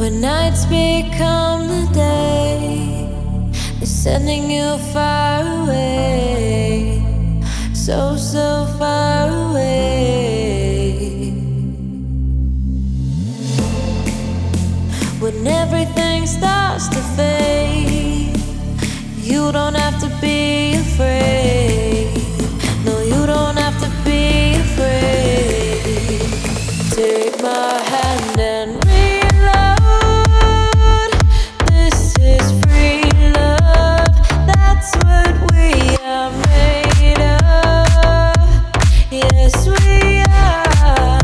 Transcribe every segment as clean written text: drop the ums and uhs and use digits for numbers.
When nights become the day, they're sending you far away, so, so far away. When everything starts to fade, you don't have to be afraid. No, you don't have to be afraid. Take my hand and reload. This is free love. That's what we are made of. Yes, we are.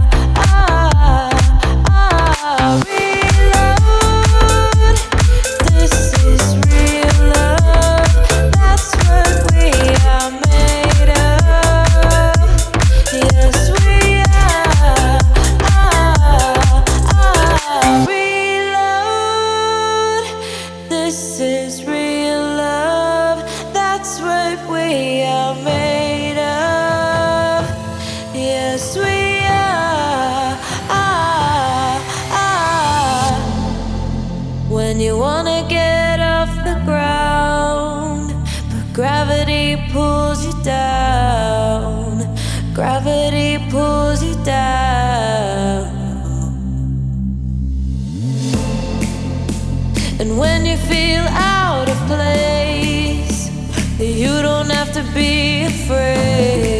Reload. This is real love. That's what we are made of. Yes, we are. Reload. This is real love. That's what we are made of. Yes, we are. When you wanna get off the ground, but gravity pulls you down. Gravity pulls you down. And when you feel out of place, you don't have to be afraid.